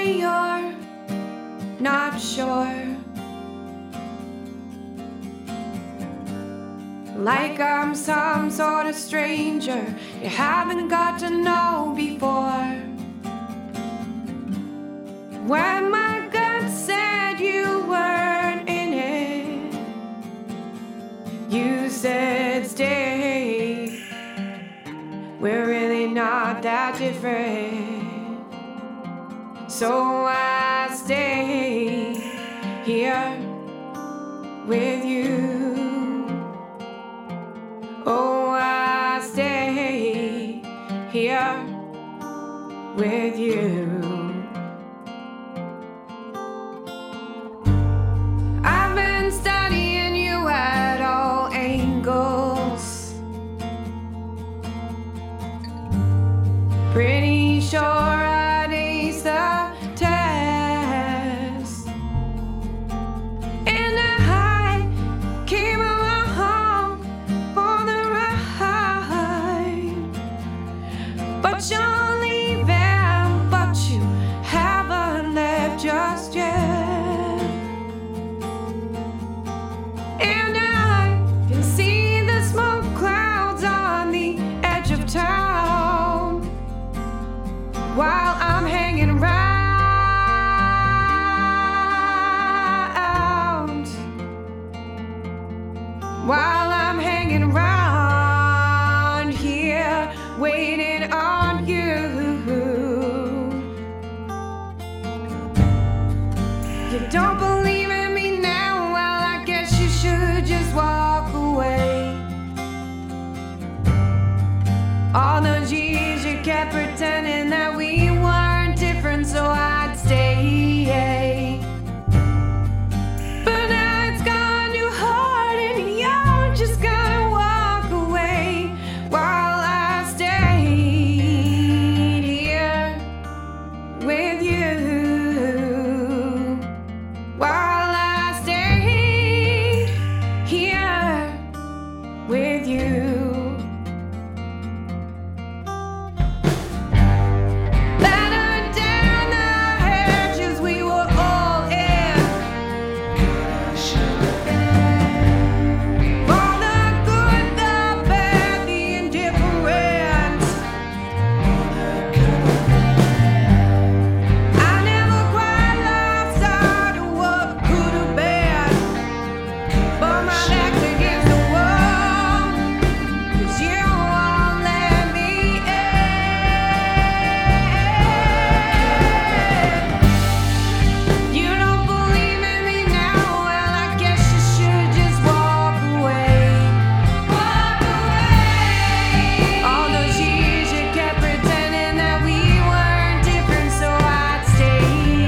you're not sure. Like I'm some sort of stranger you haven't got to know before. When my gut said you weren't in it, you said stay. We're really not that different. So I stay here with you. Oh, I stay here with you. I've been studying you at all angles. Pretty sure I'd ace the test. And I came along for the ride. But you're leaving, but you haven't left just yet. And I can see the smoke clouds on the edge of town while I'm hanging around. While I'm hanging around here, waiting on you. You don't believe in me now? Well, I guess you should just walk away. All those years you kept pretending that we weren't different, so I'd stay. But now it's gone too hard and you're just gonna walk away while I stayed here with you. While I stayed here with you. Ladder down the hedges we were all in. For the good, the bad, the indifferent. I never quite lost sight of what could have been, but my back's against the wall, 'cause you won't let me in. You don't believe in me now? Well, I guess you should just walk away. Walk away. All those years you kept pretending that we weren't different, so I'd stay.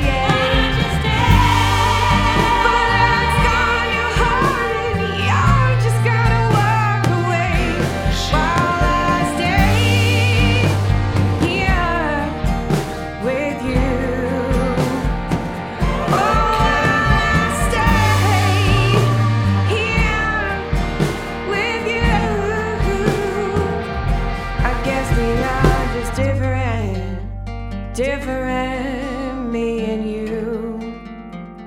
But it's gone too hard and you're just gonna walk away while I stay here with you. Oh, I stay here with you. I guess we are just different, me and you.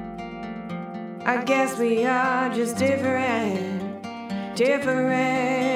I guess we are just different,